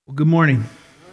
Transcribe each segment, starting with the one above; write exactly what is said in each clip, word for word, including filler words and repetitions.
Well, good morning.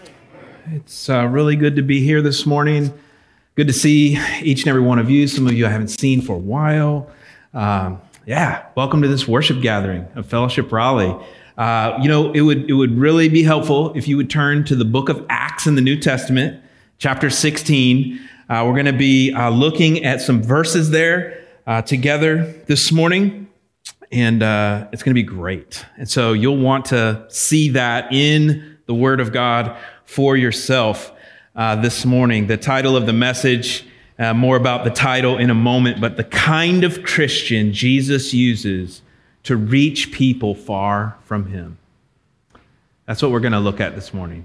It's uh, really good to be here this morning. Good to see each and every one of you. Some of you I haven't seen for a while. Um, yeah, welcome to this worship gathering of Fellowship Raleigh. Uh, you know, it would it would really be helpful if you would turn to the book of Acts in the New Testament, chapter sixteen. Uh, we're going to be uh, looking at some verses there uh, together this morning. And uh, it's going to be great. And so you'll want to see that in the Word of God for yourself uh, this morning. The title of the message, uh, more about the title in a moment, but the kind of Christian Jesus uses to reach people far from Him. That's what we're going to look at this morning.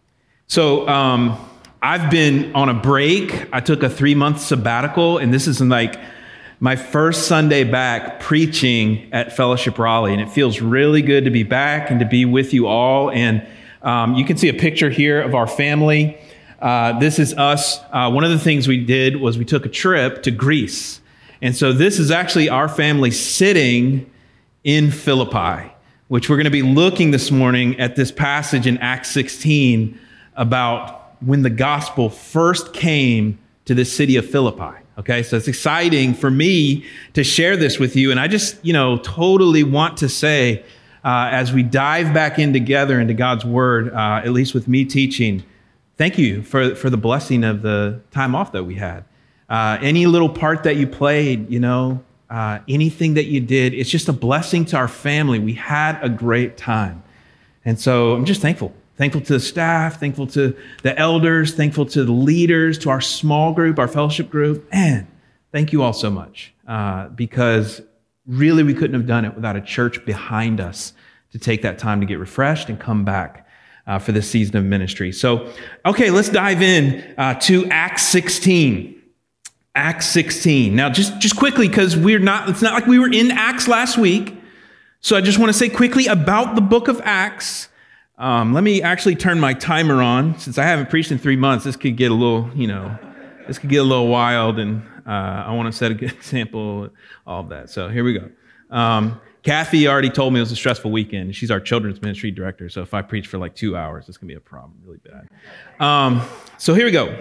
So um, I've been on a break. I took a three-month sabbatical, and this is like my first Sunday back preaching at Fellowship Raleigh, and it feels really good to be back and to be with you all. And um, you can see a picture here of our family. Uh, this is us. Uh, one of the things we did was we took a trip to Greece. And so this is actually our family sitting in Philippi, which we're going to be looking this morning at this passage in Acts sixteen about when the gospel first came to the city of Philippi. Okay, so it's exciting for me to share this with you. And I just, you know, totally want to say, uh, as we dive back in together into God's Word, uh, at least with me teaching, thank you for, for the blessing of the time off that we had. Uh, any little part that you played, you know, uh, anything that you did, it's just a blessing to our family. We had a great time. And so I'm just thankful. Thankful to the staff, thankful to the elders, thankful to the leaders, to our small group, our fellowship group. And thank you all so much uh, because really we couldn't have done it without a church behind us to take that time to get refreshed and come back uh, for this season of ministry. So, okay, let's dive in uh, to Acts sixteen. Acts sixteen. Now, just, just quickly, because we're not, it's not like we were in Acts last week. So I just want to say quickly about the book of Acts. Um, let me actually turn my timer on. Since I haven't preached in three months, this could get a little, you know, this could get a little wild, and uh, I want to set a good example, all of that. So here we go. Um, Kathy already told me it was a stressful weekend. She's our children's ministry director, so if I preach for like two hours, it's going to be a problem, really bad. Um, so here we go.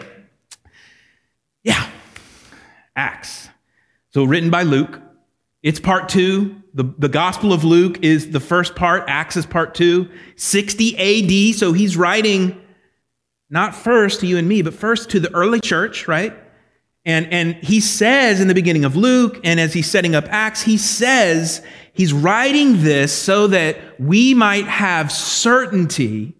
Yeah, Acts. So written by Luke. It's part two. The, the Gospel of Luke is the first part. Acts is part two. sixty A D, so he's writing not first to you and me, but first to the early church, right? And, and he says in the beginning of Luke, and as he's setting up Acts, he says he's writing this so that we might have certainty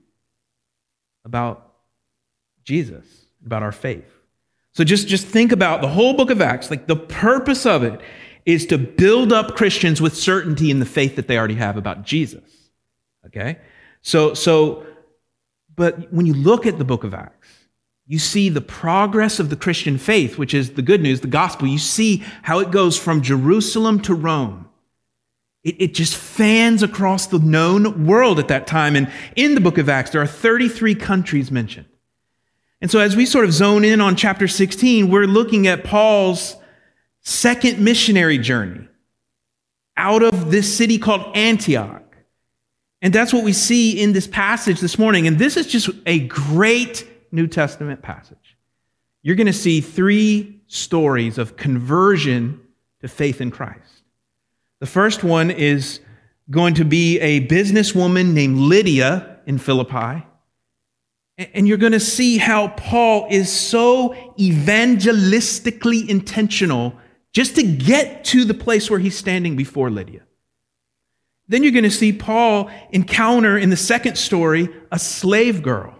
about Jesus, about our faith. So just, just think about the whole book of Acts, like the purpose of it is to build up Christians with certainty in the faith that they already have about Jesus. Okay? So, so, but when you look at the book of Acts, you see the progress of the Christian faith, which is the good news, the gospel. You see how it goes from Jerusalem to Rome. It, it just fans across the known world at that time. And in the book of Acts, there are thirty-three countries mentioned. And so as we sort of zone in on chapter sixteen, we're looking at Paul's second missionary journey out of this city called Antioch. And that's what we see in this passage this morning. And this is just a great New Testament passage. You're going to see three stories of conversion to faith in Christ. The first one is going to be a businesswoman named Lydia in Philippi. And you're going to see how Paul is so evangelistically intentional just to get to the place where he's standing before Lydia. Then you're going to see Paul encounter in the second story a slave girl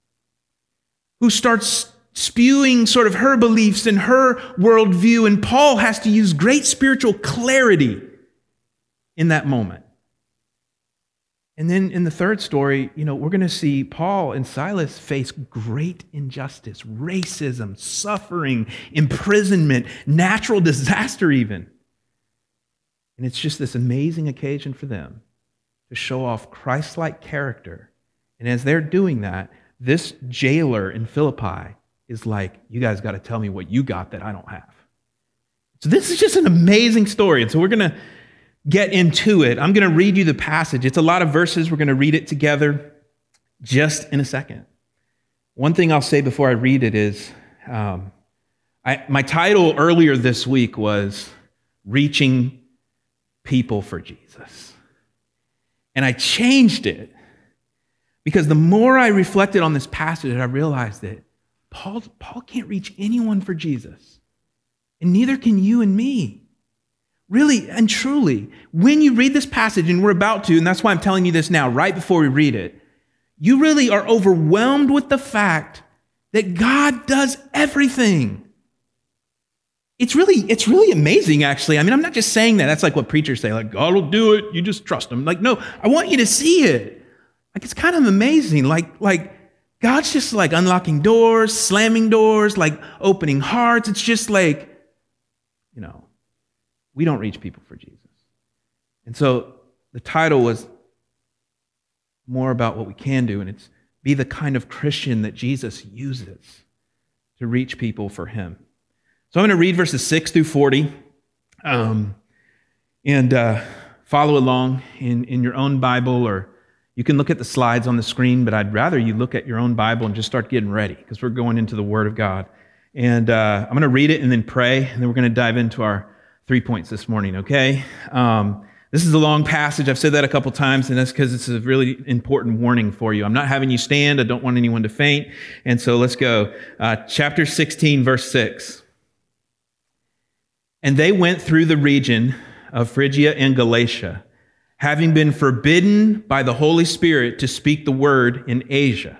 who starts spewing sort of her beliefs and her worldview, and Paul has to use great spiritual clarity in that moment. And then in the third story, you know, we're going to see Paul and Silas face great injustice, racism, suffering, imprisonment, natural disaster even. And it's just this amazing occasion for them to show off Christ-like character. And as they're doing that, this jailer in Philippi is like, you guys got to tell me what you got that I don't have. So this is just an amazing story. And so we're going to get into it. I'm going to read you the passage. It's a lot of verses. We're going to read it together. just in a second. One thing I'll say before I read it is, um, I, my title earlier this week was Reaching People for Jesus. And I changed it because the more I reflected on this passage, I realized that Paul, Paul can't reach anyone for Jesus. And neither can you and me. Really and truly, when you read this passage, and we're about to, and that's why I'm telling you this now, right before we read it, you really are overwhelmed with the fact that God does everything. It's really, it's really amazing, actually. I mean, I'm not just saying that. That's like what preachers say, like, God will do it. You just trust him. Like, no, I want you to see it. Like, it's kind of amazing. Like, like God's just like unlocking doors, slamming doors, like opening hearts. It's just like, you know, we don't reach people for Jesus. And so the title was more about what we can do, and it's be the kind of Christian that Jesus uses to reach people for him. So I'm going to read verses six through forty, um, and uh, follow along in, in your own Bible, or you can look at the slides on the screen, but I'd rather you look at your own Bible and just start getting ready, because we're going into the Word of God. And uh, I'm going to read it and then pray, and then we're going to dive into our three points this morning, okay? Um, this is a long passage. I've said that a couple times, and that's because it's a really important warning for you. I'm not having you stand. I don't want anyone to faint. And so let's go. Uh, chapter sixteen, verse six. And they went through the region of Phrygia and Galatia, having been forbidden by the Holy Spirit to speak the word in Asia.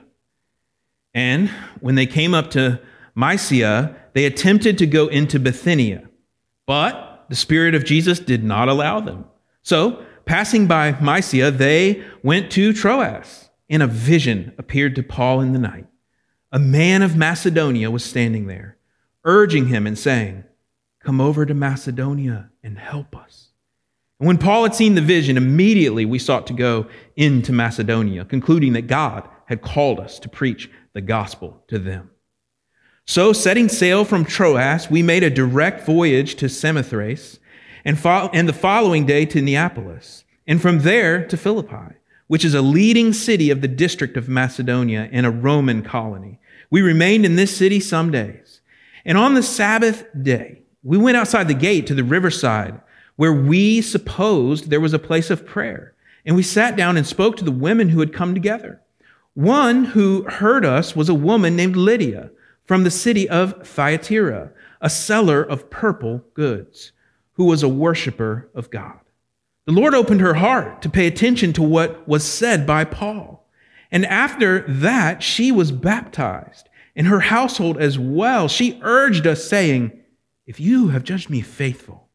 And when they came up to Mysia, they attempted to go into Bithynia, but the Spirit of Jesus did not allow them. So, passing by Mysia, they went to Troas, and a vision appeared to Paul in the night. A man of Macedonia was standing there, urging him and saying, "Come over to Macedonia and help us." And when Paul had seen the vision, immediately we sought to go into Macedonia, concluding that God had called us to preach the gospel to them. So, setting sail from Troas, we made a direct voyage to Samothrace, and, fo- and the following day to Neapolis, and from there to Philippi, which is a leading city of the district of Macedonia and a Roman colony. We remained in this city some days. And on the Sabbath day, we went outside the gate to the riverside, where we supposed there was a place of prayer. And we sat down and spoke to the women who had come together. One who heard us was a woman named Lydia, from the city of Thyatira, a seller of purple goods, who was a worshiper of God. The Lord opened her heart to pay attention to what was said by Paul. And after that, she was baptized, and her household as well. She urged us, saying, "If you have judged me faithful,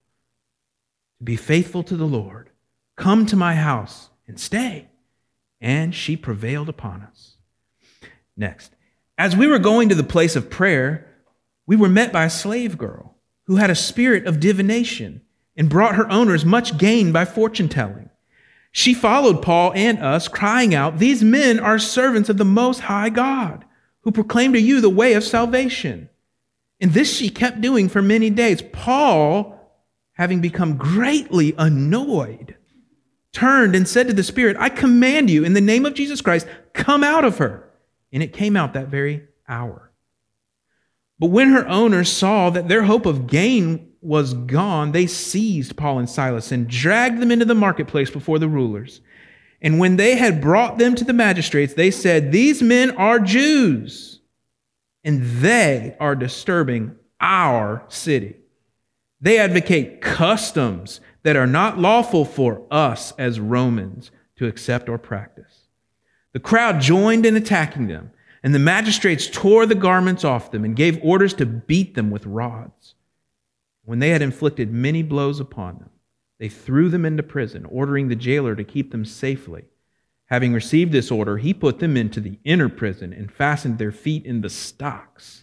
to be faithful to the Lord, come to my house and stay." And she prevailed upon us. Next, as we were going to the place of prayer, we were met by a slave girl who had a spirit of divination and brought her owners much gain by fortune-telling. She followed Paul and us, crying out, "These men are servants of the Most High God, who proclaim to you the way of salvation." And this she kept doing for many days. Paul, having become greatly annoyed, turned and said to the spirit, "I command you, in the name of Jesus Christ, come out of her." And it came out that very hour. But when her owners saw that their hope of gain was gone, they seized Paul and Silas and dragged them into the marketplace before the rulers. And when they had brought them to the magistrates, they said, "These men are Jews, and they are disturbing our city. They advocate customs that are not lawful for us as Romans to accept or practice." The crowd joined in attacking them, and the magistrates tore the garments off them and gave orders to beat them with rods. When they had inflicted many blows upon them, they threw them into prison, ordering the jailer to keep them safely. Having received this order, he put them into the inner prison and fastened their feet in the stocks.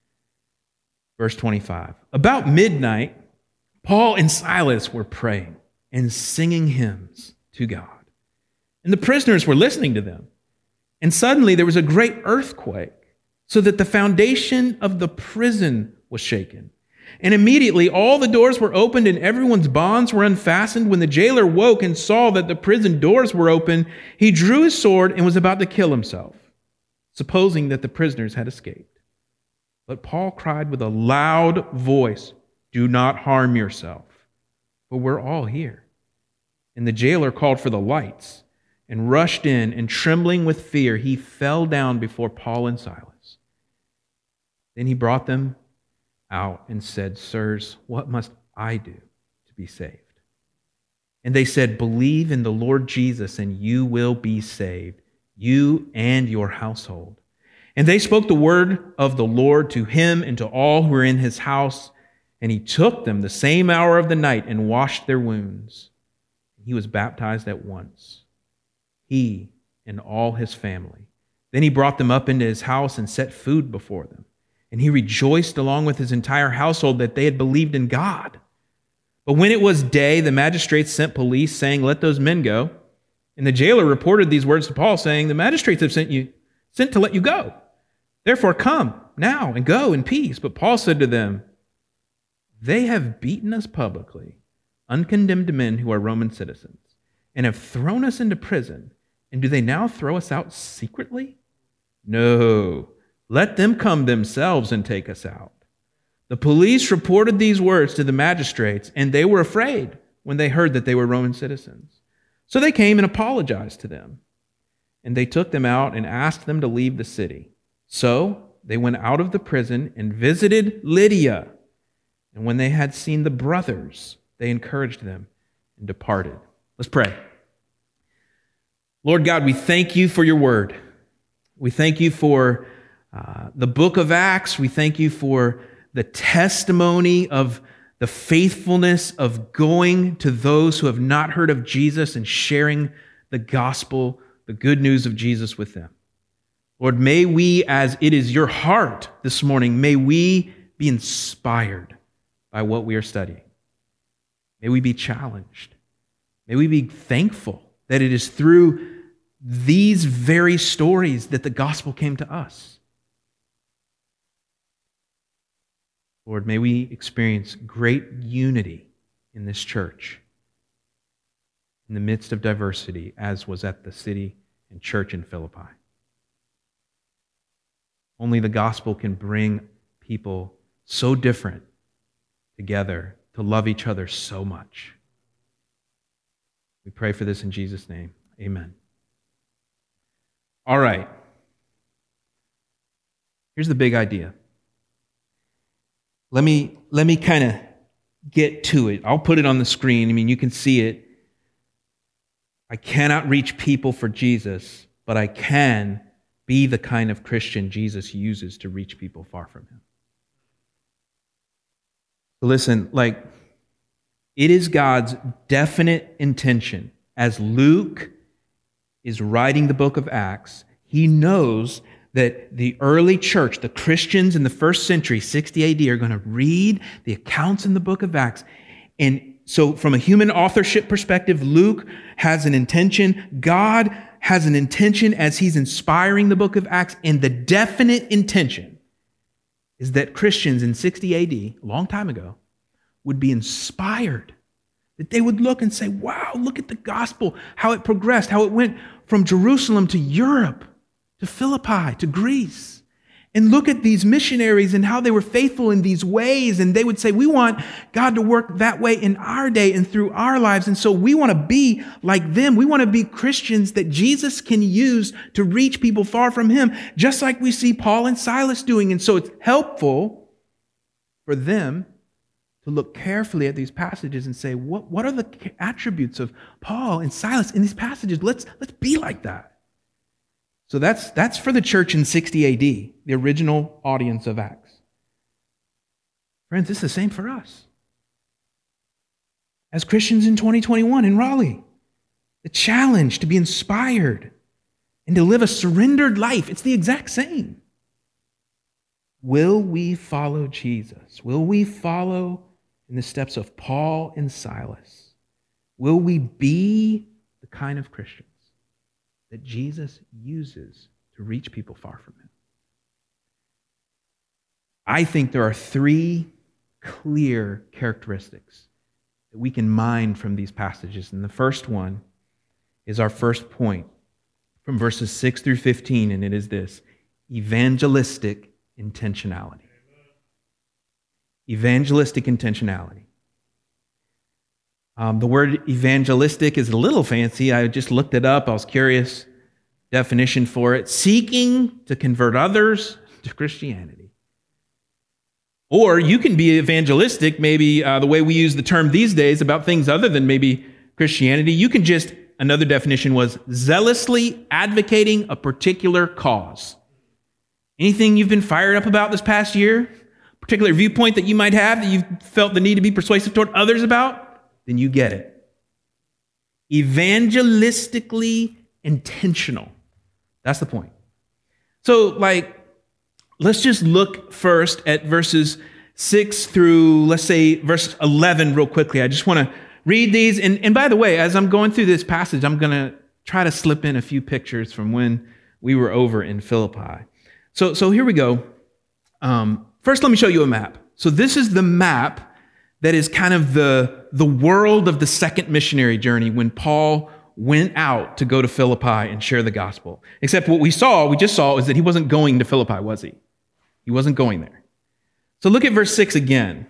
Verse twenty-five. About midnight, Paul and Silas were praying and singing hymns to God, and the prisoners were listening to them. And suddenly there was a great earthquake, so that the foundation of the prison was shaken. And immediately all the doors were opened and everyone's bonds were unfastened. When the jailer woke and saw that the prison doors were open, he drew his sword and was about to kill himself, supposing that the prisoners had escaped. But Paul cried with a loud voice, "Do not harm yourself, for we're all here." And the jailer called for the lights and rushed in, and trembling with fear, he fell down before Paul and Silas. Then he brought them out and said, "Sirs, what must I do to be saved?" And they said, "Believe in the Lord Jesus, and you will be saved, you and your household." And they spoke the word of the Lord to him and to all who were in his house. And he took them the same hour of the night and washed their wounds. He was baptized at once, he and all his family. Then he brought them up into his house and set food before them. And he rejoiced along with his entire household that they had believed in God. But when it was day, the magistrates sent police, saying, "Let those men go." And the jailer reported these words to Paul, saying, "The magistrates have sent you, sent to let you go. Therefore come now and go in peace." But Paul said to them, "They have beaten us publicly, uncondemned men who are Roman citizens, and have thrown us into prison. And do they now throw us out secretly? No. Let them come themselves and take us out." The police reported these words to the magistrates, and they were afraid when they heard that they were Roman citizens. So they came and apologized to them. And they took them out and asked them to leave the city. So they went out of the prison and visited Lydia. And when they had seen the brothers, they encouraged them and departed. Let's pray. Lord God, we thank you for your word. We thank you for Uh, the book of Acts. We thank you for the testimony of the faithfulness of going to those who have not heard of Jesus and sharing the gospel, the good news of Jesus with them. Lord, may we, as it is your heart this morning, may we be inspired by what we are studying. May we be challenged. May we be thankful that it is through these very stories that the gospel came to us. Lord, may we experience great unity in this church in the midst of diversity, as was at the city and church in Philippi. Only the gospel can bring people so different together to love each other so much. We pray for this in Jesus' name. Amen. All right. Here's the big idea. Let me, let me kind of get to it. I'll put it on the screen. I mean, you can see it. I cannot reach people for Jesus, but I can be the kind of Christian Jesus uses to reach people far from him. Listen, like, it is God's definite intention. As Luke is writing the book of Acts, he knows that the early church, the Christians in the first century, sixty A D, are going to read the accounts in the book of Acts. And so from a human authorship perspective, Luke has an intention. God has an intention as he's inspiring the book of Acts. And the definite intention is that Christians in sixty A D, a long time ago, would be inspired. That they would look and say, wow, look at the gospel, how it progressed, how it went from Jerusalem to Europe, to Philippi, to Greece. And look at these missionaries and how they were faithful in these ways. And they would say, we want God to work that way in our day and through our lives. And so we want to be like them. We want to be Christians that Jesus can use to reach people far from him, just like we see Paul and Silas doing. And so it's helpful for them to look carefully at these passages and say, what, what are the attributes of Paul and Silas in these passages? Let's, let's be like that. So that's, that's for the church in sixty A D, the original audience of Acts. Friends, it's the same for us. As Christians in twenty twenty-one in Raleigh, the challenge to be inspired and to live a surrendered life, it's the exact same. Will we follow Jesus? Will we follow in the steps of Paul and Silas? Will we be the kind of Christians that Jesus uses to reach people far from him? I think there are three clear characteristics that we can mine from these passages. And the first one is our first point from verses six through fifteen, and it is this: evangelistic intentionality. Evangelistic intentionality. Um, the word evangelistic is a little fancy. I just looked it up. I was curious. Definition for it: seeking to convert others to Christianity. Or you can be evangelistic, maybe uh, the way we use the term these days about things other than maybe Christianity. You can just, another definition was zealously advocating a particular cause. Anything you've been fired up about this past year, particular viewpoint that you might have that you've felt the need to be persuasive toward others about, then you get it. Evangelistically intentional. That's the point. So, like, let's just look first at verses six through, let's say, verse eleven real quickly. I just want to read these. And, and by the way, as I'm going through this passage, I'm going to try to slip in a few pictures from when we were over in Philippi. So, so here we go. Um, first, let me show you a map. So this is the map that is kind of the, the world of the second missionary journey when Paul went out to go to Philippi and share the gospel. Except what we saw, we just saw, is that he wasn't going to Philippi, was he? He wasn't going there. So look at verse six again.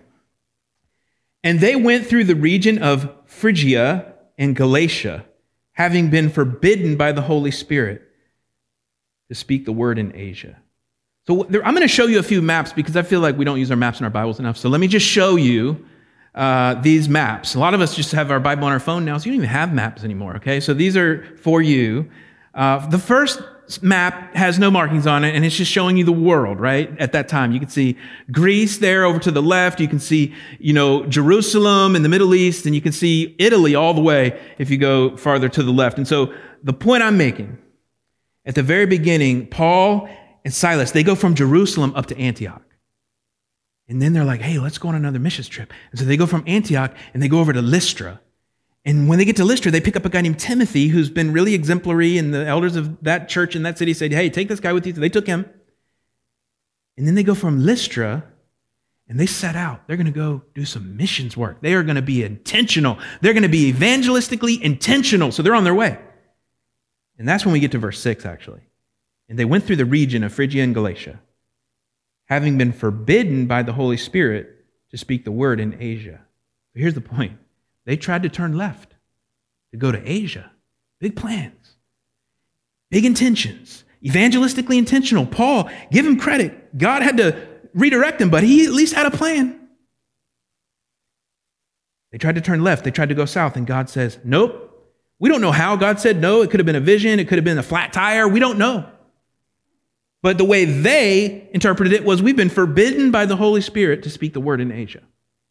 And they went through the region of Phrygia and Galatia, having been forbidden by the Holy Spirit to speak the word in Asia. So there, I'm going to show you a few maps because I feel like we don't use our maps in our Bibles enough. So let me just show you uh, these maps. A lot of us just have our Bible on our phone now, so you don't even have maps anymore, okay? So these are for you. Uh, the first map has no markings on it, and it's just showing you the world, right? At that time, you can see Greece there over to the left. You can see, you know, Jerusalem in the Middle East, and you can see Italy all the way if you go farther to the left. And so the point I'm making, at the very beginning, Paul and Silas, they go from Jerusalem up to Antioch. And then they're like, hey, let's go on another missions trip. And so they go from Antioch and they go over to Lystra. And when they get to Lystra, they pick up a guy named Timothy who's been really exemplary, and the elders of that church in that city said, hey, take this guy with you. So they took him. And then they go from Lystra and they set out. They're going to go do some missions work. They are going to be intentional. They're going to be evangelistically intentional. So they're on their way. And that's when we get to verse six, actually. And they went through the region of Phrygia and Galatia, having been forbidden by the Holy Spirit to speak the word in Asia. But here's the point. They tried to turn left to go to Asia. Big plans. Big intentions. Evangelistically intentional. Paul, give him credit. God had to redirect him, but he at least had a plan. They tried to turn left. They tried to go south, and God says, nope. We don't know how God said no. It could have been a vision. It could have been a flat tire. We don't know. But the way they interpreted it was, we've been forbidden by the Holy Spirit to speak the word in Asia.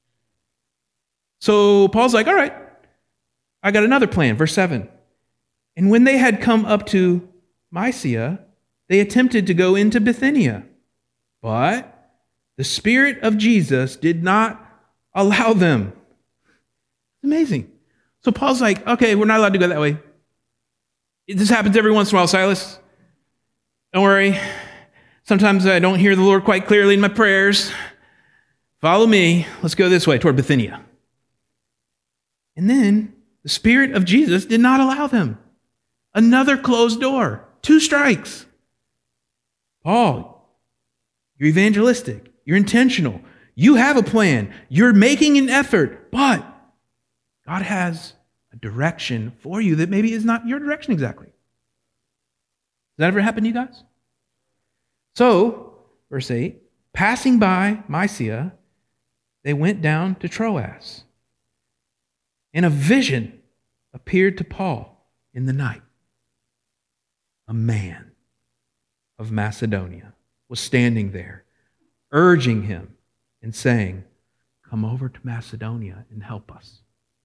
So Paul's like, all right, I got another plan. Verse seven. And when they had come up to Mysia, they attempted to go into Bithynia. But the Spirit of Jesus did not allow them. Amazing. So Paul's like, okay, we're not allowed to go that way. This happens every once in a while, Silas. Don't worry. Sometimes I don't hear the Lord quite clearly in my prayers. Follow me. Let's go this way toward Bithynia. And then the Spirit of Jesus did not allow them. Another closed door. Two strikes. Paul, you're evangelistic. You're intentional. You have a plan. You're making an effort. But God has a direction for you that maybe is not your direction exactly. Does that ever happen to you guys? So, verse eight, passing by Mysia, they went down to Troas. And a vision appeared to Paul in the night. A man of Macedonia was standing there, urging him and saying, come over to Macedonia and help us.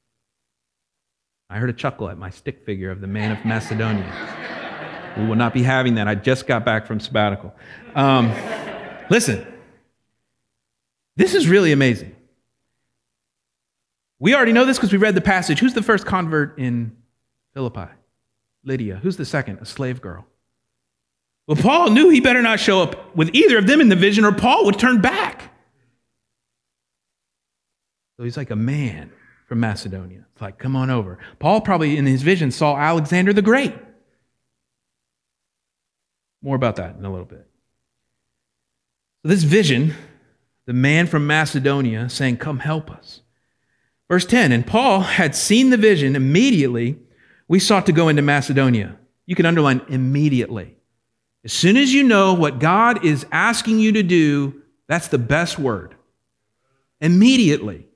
I heard a chuckle at my stick figure of the man of Macedonia. We will not be having that. I just got back from sabbatical. Um, listen, this is really amazing. We already know this because we read the passage. Who's the first convert in Philippi? Lydia. Who's the second? A slave girl. Well, Paul knew he better not show up with either of them in the vision or Paul would turn back. So he's like a man from Macedonia. It's like, come on over. Paul probably in his vision saw Alexander the Great. More about that in a little bit. So this vision, the man from Macedonia saying, come help us. Verse ten, and Paul had seen the vision. Immediately, we sought to go into Macedonia. You can underline immediately. As soon as you know what God is asking you to do, that's the best word. Immediately.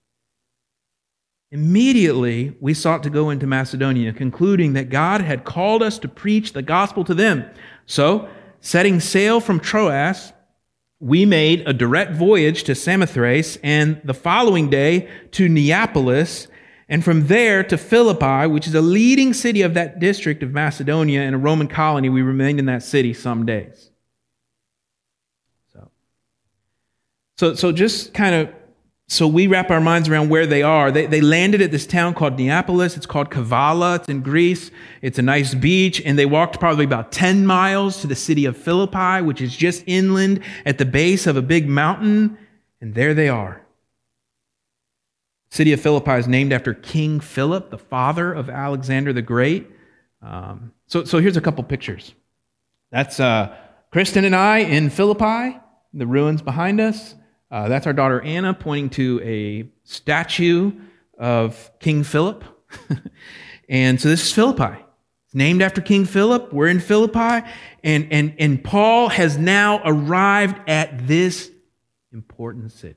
Immediately, we sought to go into Macedonia, concluding that God had called us to preach the gospel to them. So, setting sail from Troas, we made a direct voyage to Samothrace, and the following day to Neapolis, and from there to Philippi, which is a leading city of that district of Macedonia and a Roman colony. We remained in that city some days. So, so, so just kind of, so we wrap our minds around where they are. They, they landed at this town called Neapolis. It's called Kavala. It's in Greece. It's a nice beach. And they walked probably about ten miles to the city of Philippi, which is just inland at the base of a big mountain. And there they are. The city of Philippi is named after King Philip, the father of Alexander the Great. Um, so, so here's a couple pictures. That's uh, Kristen and I in Philippi, the ruins behind us. Uh, that's our daughter Anna pointing to a statue of King Philip. And so this is Philippi. It's named after King Philip. We're in Philippi. And, and, and Paul has now arrived at this important city.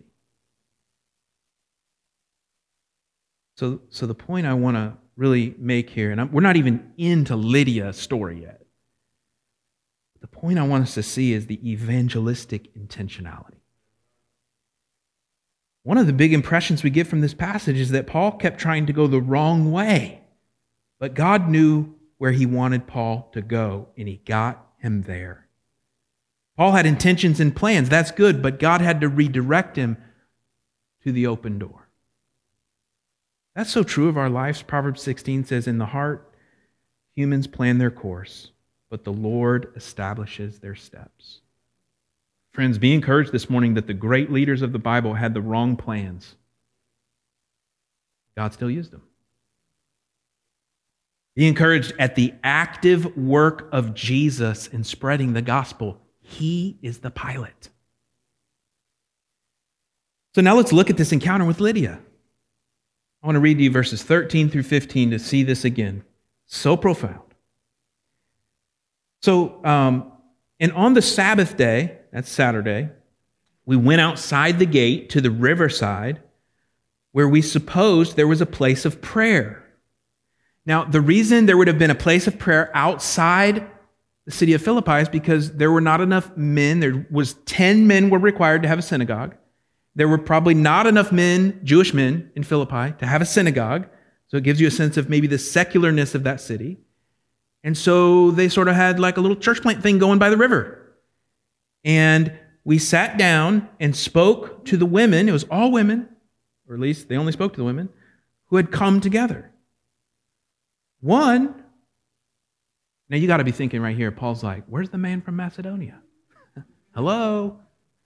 So, so the point I want to really make here, and I'm, we're not even into Lydia's story yet. The point I want us to see is the evangelistic intentionality. One of the big impressions we get from this passage is that Paul kept trying to go the wrong way. But God knew where he wanted Paul to go, and he got him there. Paul had intentions and plans. That's good, but God had to redirect him to the open door. That's so true of our lives. Proverbs sixteen says, in the heart, humans plan their course, but the Lord establishes their steps. Friends, be encouraged this morning that the great leaders of the Bible had the wrong plans. God still used them. Be encouraged at the active work of Jesus in spreading the gospel. He is the pilot. So now let's look at this encounter with Lydia. I want to read to you verses thirteen through fifteen to see this again. So profound. So, um, and on the Sabbath day, that's Saturday, we went outside the gate to the riverside where we supposed there was a place of prayer. Now, the reason there would have been a place of prayer outside the city of Philippi is because there were not enough men. There was ten men were required to have a synagogue. There were probably not enough men, Jewish men in Philippi, to have a synagogue. So it gives you a sense of maybe the secularness of that city. And so they sort of had like a little church plant thing going by the river. And we sat down and spoke to the women. It was all women, or at least they only spoke to the women, who had come together. One, now you got to be thinking right here, Paul's like, where's the man from Macedonia? Hello?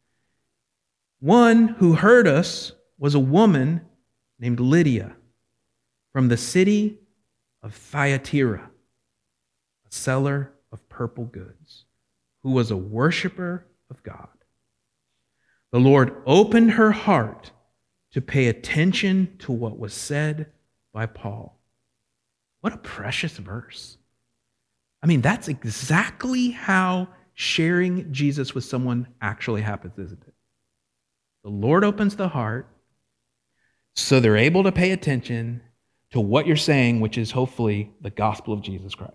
One who heard us was a woman named Lydia from the city of Thyatira, a seller of purple goods, who was a worshiper of God. The Lord opened her heart to pay attention to what was said by Paul. What a precious verse. I mean, that's exactly how sharing Jesus with someone actually happens, isn't it? The Lord opens the heart so they're able to pay attention to what you're saying, which is hopefully the gospel of Jesus Christ.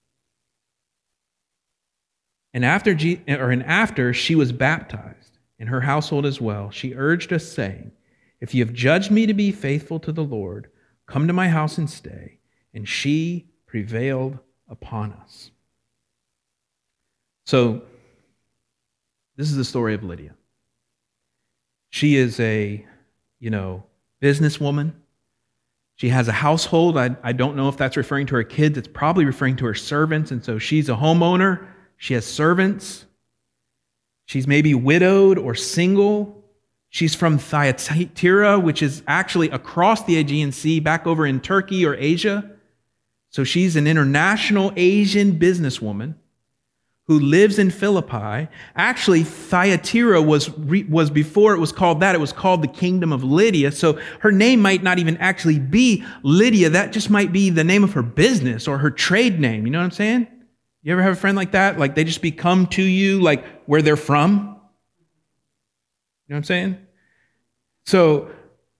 And after, or and after she was baptized, and her household as well, she urged us, saying, if you have judged me to be faithful to the Lord, come to my house and stay. And she prevailed upon us. So, this is the story of Lydia. She is a, you know, businesswoman. She has a household. I, I don't know if that's referring to her kids. It's probably referring to her servants. And so she's a homeowner. She has servants. She's maybe widowed or single. She's from Thyatira, which is actually across the Aegean Sea, back over in Turkey or Asia. So she's an international Asian businesswoman who lives in Philippi. Actually, Thyatira was, was before it was called that, it was called the Kingdom of Lydia. So her name might not even actually be Lydia. That just might be the name of her business or her trade name. You know what I'm saying? You ever have a friend like that? Like they just become to you like where they're from? You know what I'm saying? So,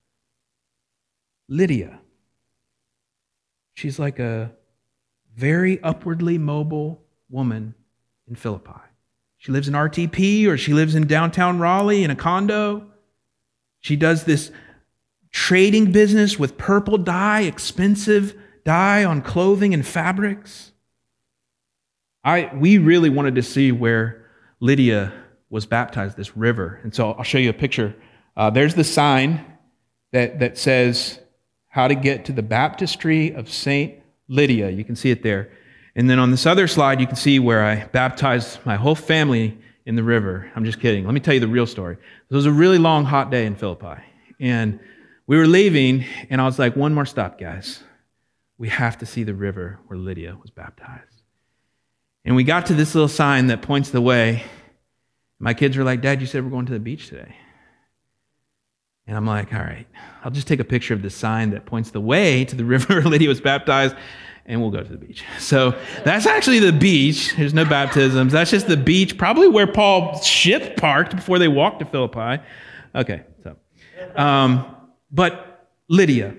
Lydia, she's like a very upwardly mobile woman in Philippi. She lives in R T P or she lives in downtown Raleigh in a condo. She does this trading business with purple dye, expensive dye on clothing and fabrics. I we really wanted to see where Lydia was baptized, this river. And so I'll show you a picture. Uh, there's the sign that, that says how to get to the baptistry of Saint Lydia. You can see it there. And then on this other slide, you can see where I baptized my whole family in the river. I'm just kidding. Let me tell you the real story. It was a really long, hot day in Philippi. And we were leaving, and I was like, one more stop, guys. We have to see the river where Lydia was baptized. And we got to this little sign that points the way. My kids were like, Dad, you said we're going to the beach today. And I'm like, all right, I'll just take a picture of the sign that points the way to the river where Lydia was baptized, and we'll go to the beach. So that's actually the beach. There's no baptisms. That's just the beach, probably where Paul's ship parked before they walked to Philippi. Okay, so, um, but Lydia,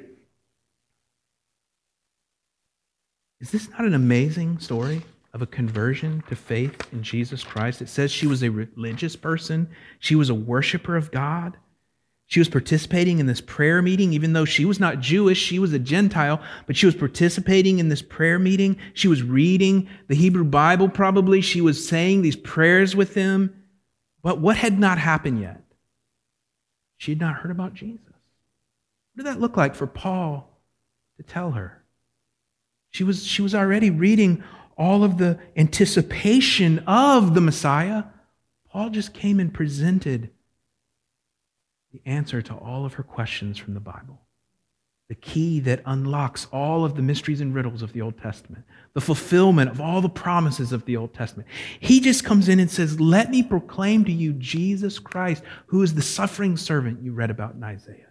is this not an amazing story of a conversion to faith in Jesus Christ? It says she was a religious person. She was a worshiper of God. She was participating in this prayer meeting, even though she was not Jewish, she was a Gentile, but she was participating in this prayer meeting. She was reading the Hebrew Bible probably. She was saying these prayers with them. But what had not happened yet? She had not heard about Jesus. What did that look like for Paul to tell her? She was, she was already reading all of the anticipation of the Messiah. Paul just came and presented the answer to all of her questions from the Bible. The key that unlocks all of the mysteries and riddles of the Old Testament. The fulfillment of all the promises of the Old Testament. He just comes in and says, let me proclaim to you Jesus Christ, who is the suffering servant you read about in Isaiah.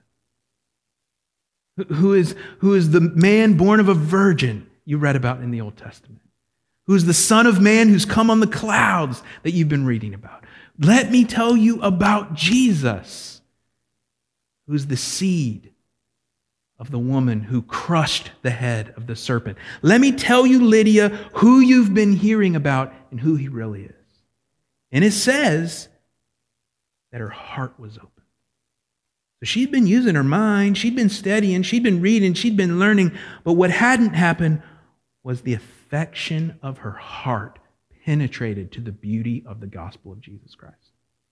Who is, who is the man born of a virgin you read about in the Old Testament. Who is the Son of Man who's come on the clouds that you've been reading about. Let me tell you about Jesus, who's the seed of the woman who crushed the head of the serpent. Let me tell you, Lydia, who you've been hearing about and who he really is. And it says that her heart was open. So she'd been using her mind, she'd been studying, she'd been reading, she'd been learning, but what hadn't happened was the affection of her heart penetrated to the beauty of the gospel of Jesus Christ.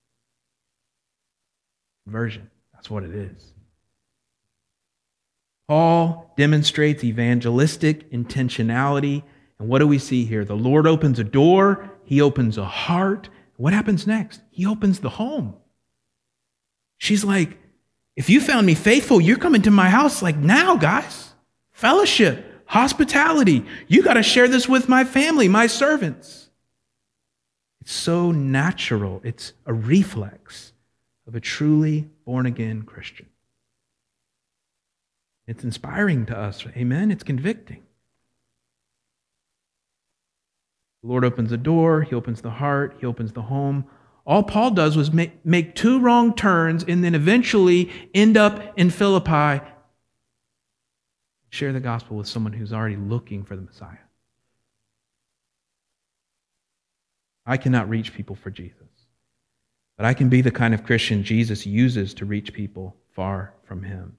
Conversion. That's what it is. Paul demonstrates evangelistic intentionality. And what do we see here? The Lord opens a door. He opens a heart. What happens next? He opens the home. She's like, if you found me faithful, you're coming to my house like now, guys. Fellowship, hospitality. You got to share this with my family, my servants. It's so natural. It's a reflex of a truly born-again Christian. It's inspiring to us, amen? It's convicting. The Lord opens the door, He opens the heart, He opens the home. All Paul does was make, make two wrong turns and then eventually end up in Philippi, share the gospel with someone who's already looking for the Messiah. I cannot reach people for Jesus. But I can be the kind of Christian Jesus uses to reach people far from Him.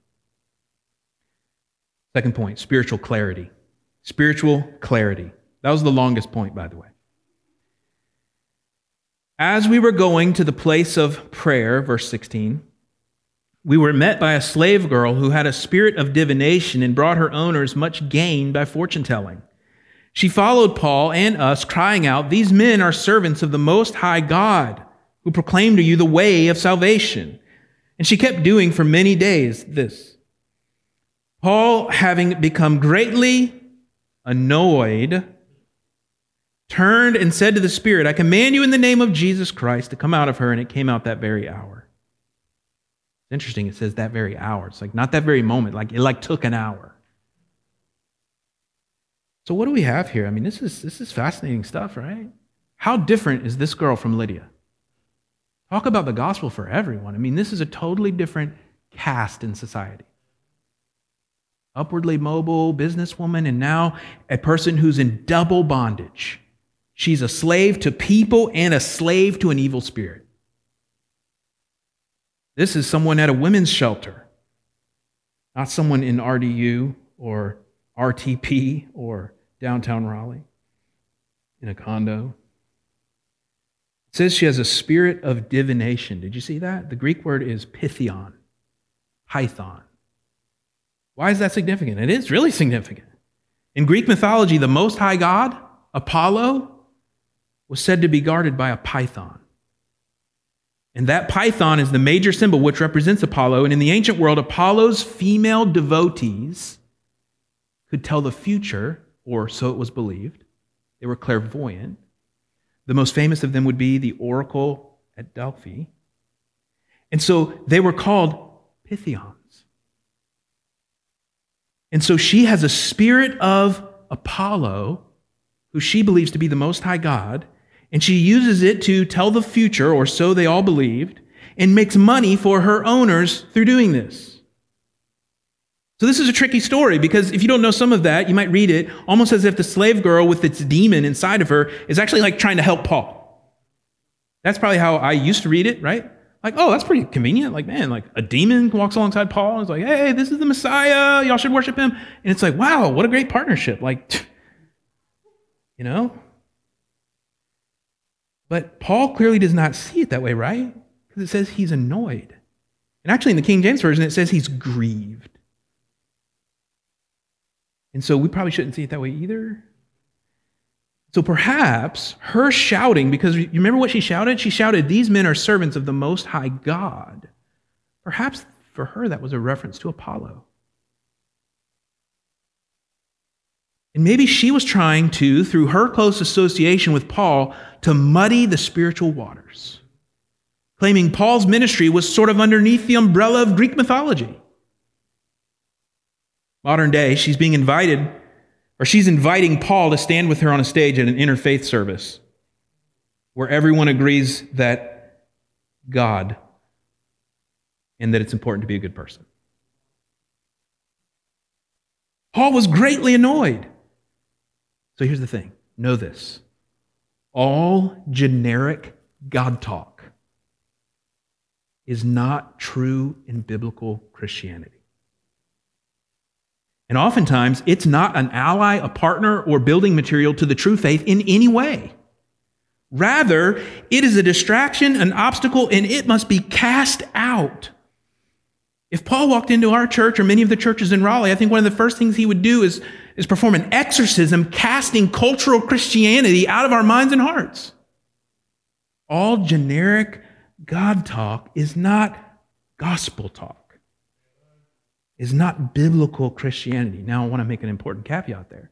Second point, spiritual clarity. Spiritual clarity. That was the longest point, by the way. As we were going to the place of prayer, verse sixteen, we were met by a slave girl who had a spirit of divination and brought her owners much gain by fortune-telling. She followed Paul and us, crying out, "These men are servants of the Most High God, who proclaim to you the way of salvation." And she kept doing for many days this. Paul, having become greatly annoyed, turned and said to the Spirit, I command you in the name of Jesus Christ to come out of her, and it came out that very hour. It's interesting, it says that very hour. It's like not that very moment, like it like took an hour. So what do we have here? I mean, this is this is fascinating stuff, right? How different is this girl from Lydia? Talk about the gospel for everyone. I mean, this is a totally different caste in society. Upwardly mobile businesswoman, and now a person who's in double bondage. She's a slave to people and a slave to an evil spirit. This is someone at a women's shelter, not someone in R D U or R T P or downtown Raleigh in a condo. It says she has a spirit of divination. Did you see that? The Greek word is pythion, python. Why is that significant? It is really significant. In Greek mythology, the Most High God, Apollo, was said to be guarded by a python. And that python is the major symbol which represents Apollo. And in the ancient world, Apollo's female devotees could tell the future, or so it was believed. They were clairvoyant. The most famous of them would be the oracle at Delphi. And so they were called Pythions. And so she has a spirit of Apollo, who she believes to be the Most High God, and she uses it to tell the future, or so they all believed, and makes money for her owners through doing this. So this is a tricky story, because if you don't know some of that, you might read it almost as if the slave girl with its demon inside of her is actually like trying to help Paul. That's probably how I used to read it, right? Like, oh, that's pretty convenient. Like, man, like a demon walks alongside Paul and is like, hey, this is the Messiah. Y'all should worship him. And it's like, wow, what a great partnership. Like, you know? But Paul clearly does not see it that way, right? Because it says he's annoyed. And actually in the King James Version, it says he's grieved. And so we probably shouldn't see it that way either. So perhaps her shouting, because you remember what she shouted? She shouted, these men are servants of the Most High God. Perhaps for her that was a reference to Apollo. And maybe she was trying to, through her close association with Paul, to muddy the spiritual waters, claiming Paul's ministry was sort of underneath the umbrella of Greek mythology. Modern day, she's being invited, or she's inviting Paul to stand with her on a stage at an interfaith service where everyone agrees that God and that it's important to be a good person. Paul was greatly annoyed. So here's the thing. Know this. All generic God talk is not true in biblical Christianity. And oftentimes, it's not an ally, a partner, or building material to the true faith in any way. Rather, it is a distraction, an obstacle, and it must be cast out. If Paul walked into our church or many of the churches in Raleigh, I think one of the first things he would do is, is perform an exorcism, casting cultural Christianity out of our minds and hearts. All generic God talk is not gospel talk. Is not biblical Christianity. Now, I want to make an important caveat there.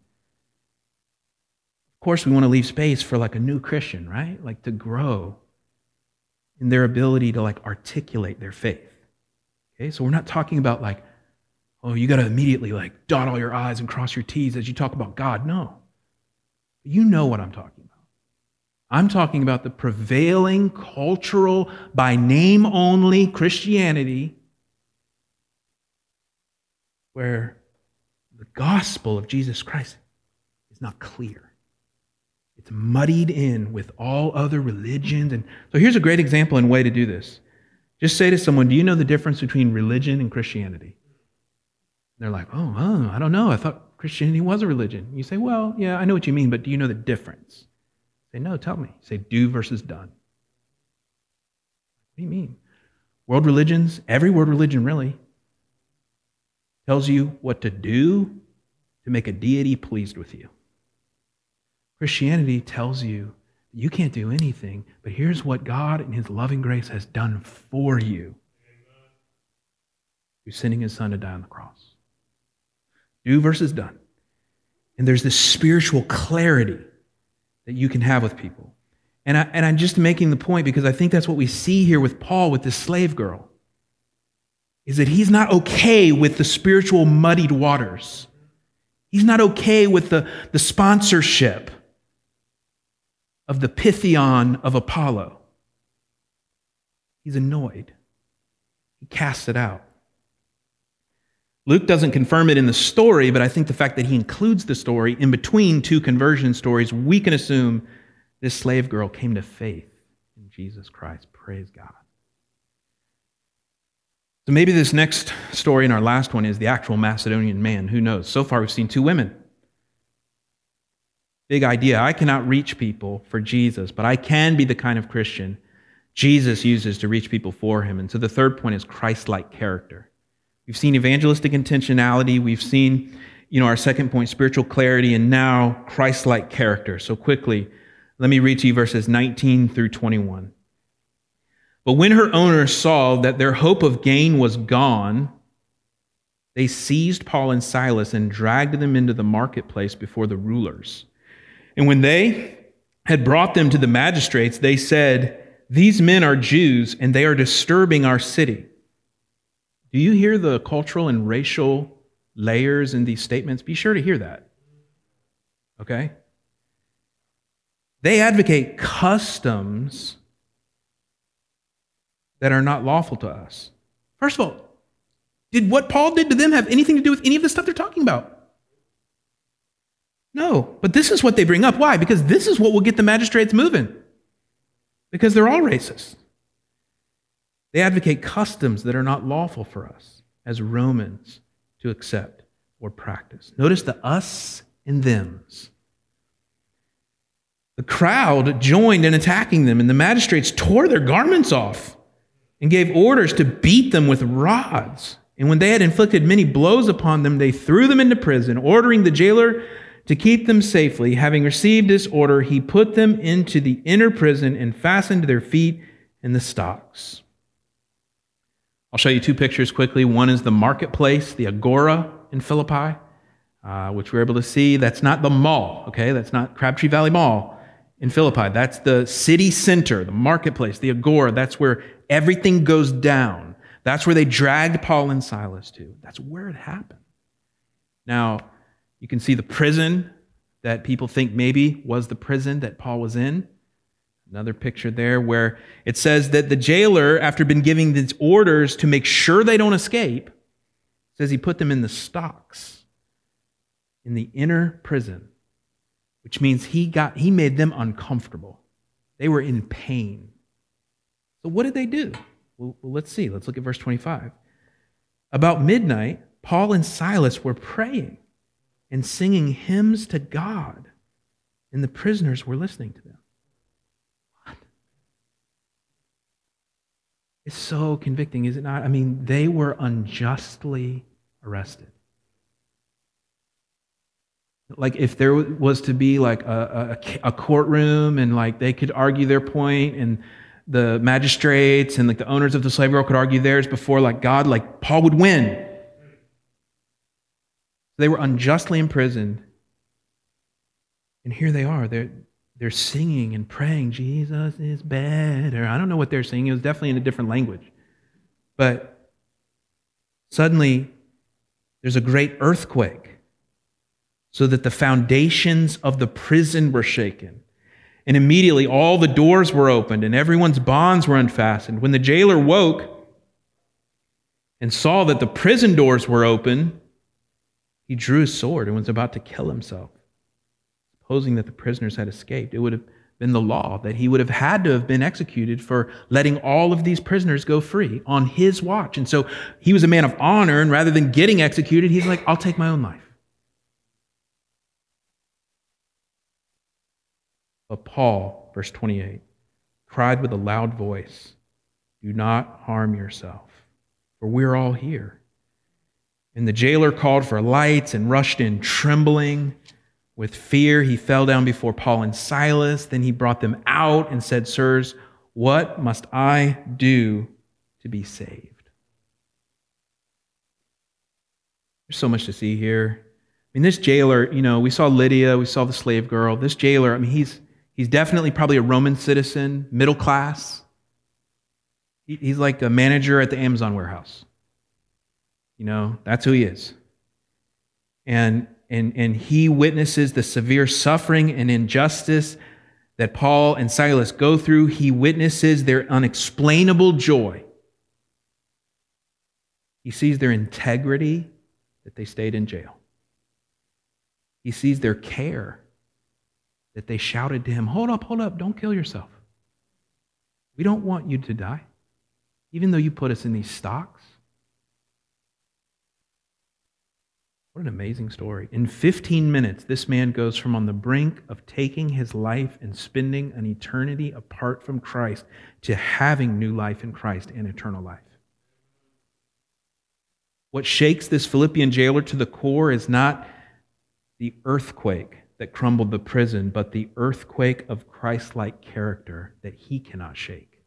Of course, we want to leave space for like a new Christian, right? Like to grow in their ability to like articulate their faith. Okay, so we're not talking about like, oh, you got to immediately like dot all your I's and cross your T's as you talk about God. No. You know what I'm talking about. I'm talking about the prevailing cultural, by name only Christianity, where the gospel of Jesus Christ is not clear. It's muddied in with all other religions. And so here's a great example and way to do this. Just say to someone, do you know the difference between religion and Christianity? And they're like, oh, oh, I don't know. I thought Christianity was a religion. You say, well, yeah, I know what you mean, but do you know the difference? Say, no, tell me. Say, do versus done. What do you mean? World religions, every world religion really, tells you what to do to make a deity pleased with you. Christianity tells you you can't do anything, but here's what God in His loving grace has done for you. through sending his son to die on the cross. Do versus done. And there's this spiritual clarity that you can have with people. And, I, and I'm just making the point because I think that's what we see here with Paul, with this slave girl, is that he's not okay with the spiritual muddied waters. He's not okay with the, the sponsorship of the Pythion of Apollo. He's annoyed. He casts it out. Luke doesn't confirm it in the story, but I think the fact that he includes the story in between two conversion stories, we can assume this slave girl came to faith in Jesus Christ. Praise God. So maybe this next story and our last one is the actual Macedonian man. Who knows? So far we've seen two women. Big idea. I cannot reach people for Jesus, but I can be the kind of Christian Jesus uses to reach people for him. And so the third point is Christ-like character. We've seen evangelistic intentionality. We've seen, you know, our second point, spiritual clarity, and now Christ-like character. So quickly, let me read to you verses nineteen through twenty-one. But when her owners saw that their hope of gain was gone, they seized Paul and Silas and dragged them into the marketplace before the rulers. And when they had brought them to the magistrates, they said, "These men are Jews, and they are disturbing our city." Do you hear the cultural and racial layers in these statements? Be sure to hear that. Okay? They advocate customs that are not lawful to us. First of all, did what Paul did to them have anything to do with any of the stuff they're talking about? No, but this is what they bring up. Why? Because this is what will get the magistrates moving. Because they're all racist. They advocate customs that are not lawful for us as Romans to accept or practice. Notice the us and thems. The crowd joined in attacking them, and the magistrates tore their garments off and gave orders to beat them with rods. And when they had inflicted many blows upon them, they threw them into prison, ordering the jailer to keep them safely. Having received this order, he put them into the inner prison and fastened their feet in the stocks. I'll show you two pictures quickly. One is the marketplace, the Agora in Philippi, uh, which we're able to see. That's not the mall, okay? That's not Crabtree Valley Mall in Philippi. That's the city center, the marketplace, the Agora. That's where everything goes down. That's where they dragged Paul and Silas to. That's where it happened. Now, you can see the prison that people think maybe was the prison that Paul was in. Another picture there where it says that the jailer, after been giving these orders to make sure they don't escape, says he put them in the stocks, in the inner prison, which means he got he made them uncomfortable. They were in pain. So what did they do? Well, well, let's see. Let's look at verse twenty-five. About midnight, Paul and Silas were praying and singing hymns to God, and the prisoners were listening to them. What? It's so convicting, is it not? I mean, they were unjustly arrested. Like if there was to be like a, a, a courtroom and like they could argue their point and the magistrates and like the owners of the slave girl could argue theirs before like God, like Paul would win. They were unjustly imprisoned. And here they are. They're, they're singing and praying, Jesus is better. I don't know what they're singing. It was definitely in a different language. But suddenly, there's a great earthquake so that the foundations of the prison were shaken. And immediately all the doors were opened and everyone's bonds were unfastened. When the jailer woke and saw that the prison doors were open, he drew his sword and was about to kill himself, supposing that the prisoners had escaped. It would have been the law that he would have had to have been executed for letting all of these prisoners go free on his watch. And so he was a man of honor, and rather than getting executed, he's like, I'll take my own life. But Paul, verse twenty-eight, cried with a loud voice, "Do not harm yourself, for we're all here." And the jailer called for lights and rushed in trembling. With fear, he fell down before Paul and Silas. Then he brought them out and said, "Sirs, what must I do to be saved?" There's so much to see here. I mean, this jailer, you know, we saw Lydia, we saw the slave girl. This jailer, I mean, he's he's definitely probably a Roman citizen, middle class. He, he's like a manager at the Amazon warehouse. You know, that's who he is. And, and, and he witnesses the severe suffering and injustice that Paul and Silas go through. He witnesses their unexplainable joy. He sees their integrity, that they stayed in jail. He sees their care, that they shouted to him, hold up, hold up, don't kill yourself. We don't want you to die, even though you put us in these stocks. What an amazing story. In fifteen minutes, this man goes from on the brink of taking his life and spending an eternity apart from Christ to having new life in Christ and eternal life. What shakes this Philippian jailer to the core is not the earthquake that crumbled the prison, but the earthquake of Christ-like character that he cannot shake.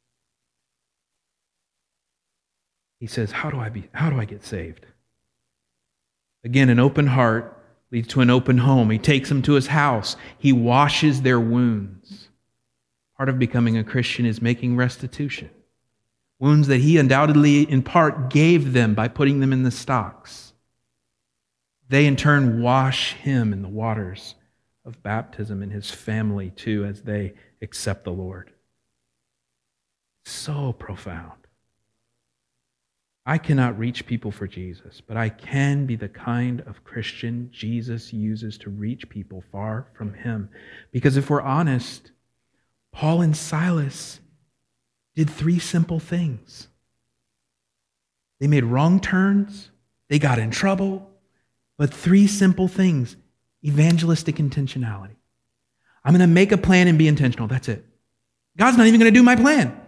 He says, how do I be, how do I get saved? Again, an open heart leads to an open home. He takes them to his house. He washes their wounds. Part of becoming a Christian is making restitution. Wounds that he undoubtedly, in part, gave them by putting them in the stocks. They, in turn, wash him in the waters of baptism and his family, too, as they accept the Lord. So profound. I cannot reach people for Jesus, but I can be the kind of Christian Jesus uses to reach people far from him. Because if we're honest, Paul and Silas did three simple things. They made wrong turns, they got in trouble, but three simple things. Evangelistic intentionality. I'm going to make a plan and be intentional. That's it. God's not even going to do my plan.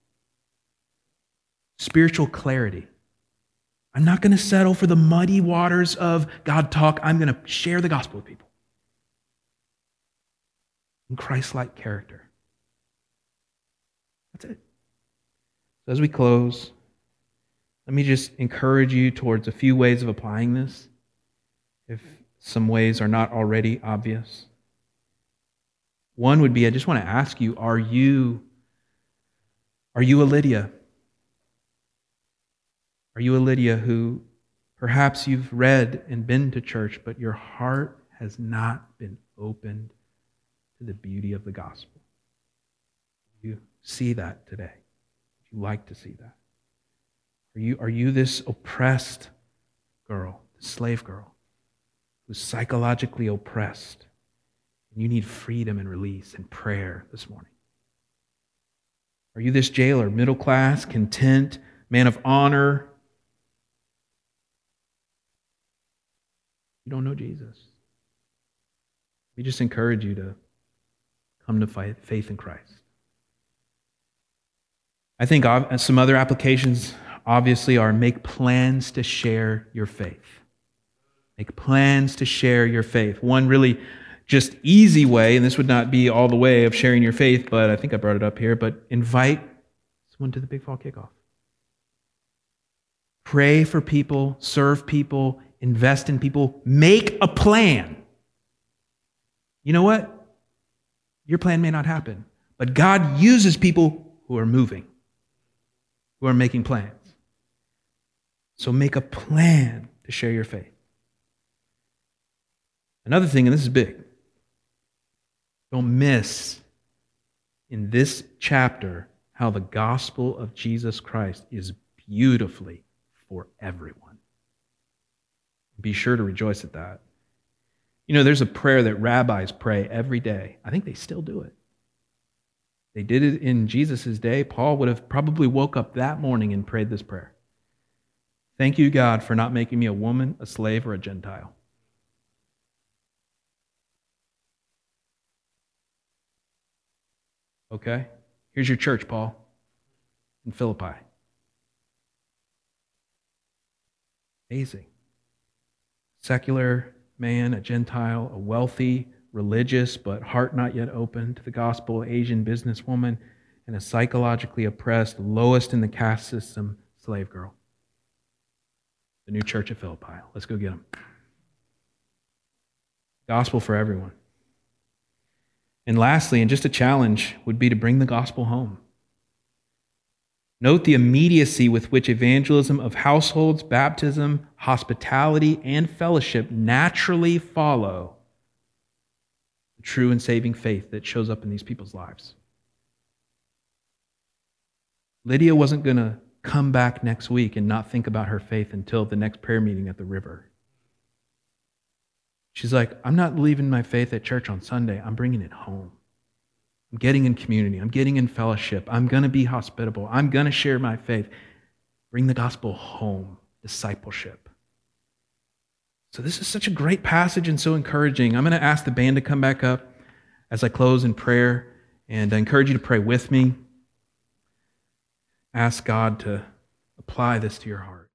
Spiritual clarity. I'm not going to settle for the muddy waters of God talk. I'm going to share the gospel with people. And Christ-like character. That's it. So as we close, let me just encourage you towards a few ways of applying this, if some ways are not already obvious. One would be, I just want to ask you, are you, are you a Lydia? Are you a Lydia who perhaps you've read and been to church, but your heart has not been opened to the beauty of the gospel? You see that today. Would you like to see that? Are you, are you this oppressed girl, this slave girl, who's psychologically oppressed, and you need freedom and release and prayer this morning? Are you this jailer, middle class, content, man of honor? You don't know Jesus. We just encourage you to come to faith in Christ. I think some other applications obviously are make plans to share your faith. Make plans to share your faith. One really just easy way, and this would not be all the way of sharing your faith, but I think I brought it up here, but invite someone to the Big Fall Kickoff. Pray for people, serve people, invest in people, make a plan. You know what? Your plan may not happen, but God uses people who are moving, who are making plans. So make a plan to share your faith. Another thing, and this is big, don't miss in this chapter how the gospel of Jesus Christ is beautifully for everyone. Be sure to rejoice at that. You know, there's a prayer that rabbis pray every day. I think they still do it. They did it in Jesus' day. Paul would have probably woke up that morning and prayed this prayer. Thank you, God, for not making me a woman, a slave, or a Gentile. Okay? Here's your church, Paul, in Philippi. Amazing. Secular man, a Gentile, a wealthy, religious, but heart not yet open to the gospel, Asian businesswoman, and a psychologically oppressed, lowest in the caste system, slave girl. the new church at Philippi. Let's go get them. Gospel for everyone. And lastly, and just a challenge, would be to bring the gospel home. Note the immediacy with which evangelism of households, baptism, hospitality, and fellowship naturally follow the true and saving faith that shows up in these people's lives. Lydia wasn't going to come back next week and not think about her faith until the next prayer meeting at the river. She's like, I'm not leaving my faith at church on Sunday. I'm bringing it home. I'm getting in community. I'm getting in fellowship. I'm going to be hospitable. I'm going to share my faith. Bring the gospel home. Discipleship. So this is such a great passage and so encouraging. I'm going to ask the band to come back up as I close in prayer, and I encourage you to pray with me. Ask God to apply this to your heart.